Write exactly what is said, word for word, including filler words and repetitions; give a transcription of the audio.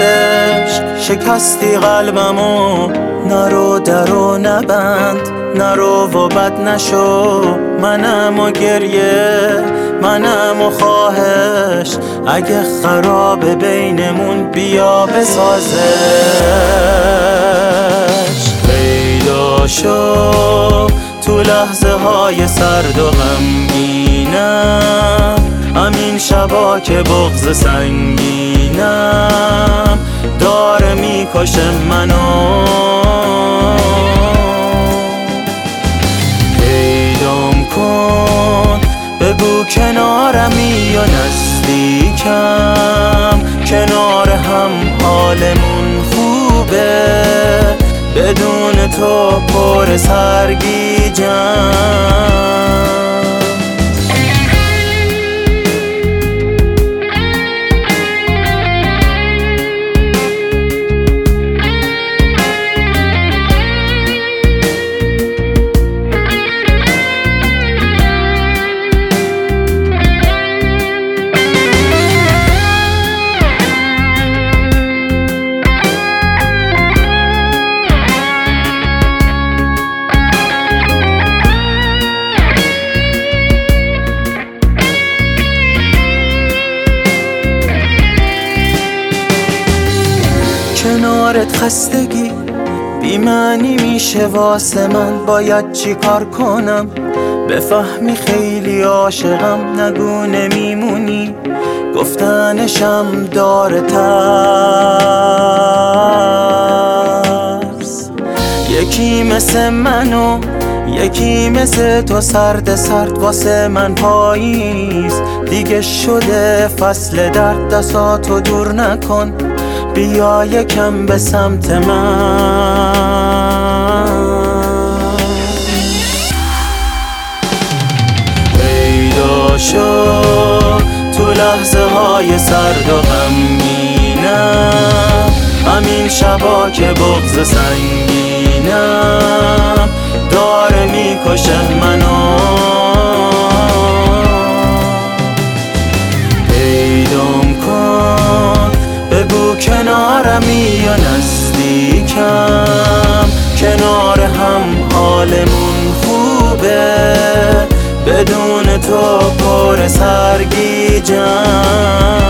عشق شکستی قلبمو، نرو درو نبند، نرو و بد نشو. منم و گریه، منم و خواهش، اگه خراب بینمون بیا بسازش. پیدا شو تو لحظه های سرد و غمگینم، همین شبا که بغض سنگینم داره میکشه منو. پیدام کن بگو کنارمی یا نزدیکم، کنار هم حالمون خوبه، بدون تو پر سرگیجم. کنارت خستگی بی معنی میشه واسه من، باید چی کار کنم بفهمی خیلی عاشقم؟ نگو نمیمونی گفتنشم داره ترس. یکی مثل منو یکی مثل تو سرد سرد واسه من پاییز دیگه شده فصل درد. دستاتو دور نکن بیا یکم به سمت من. پیدا شو تو لحظه های سرد و غمگینم، همین شبا که بغض سنگینم داره میکشه منو. پیدام کن بگو کنارمی یا نزدیکم، کنار هم حالمون خوبه، بدون تو پر سرگیجم.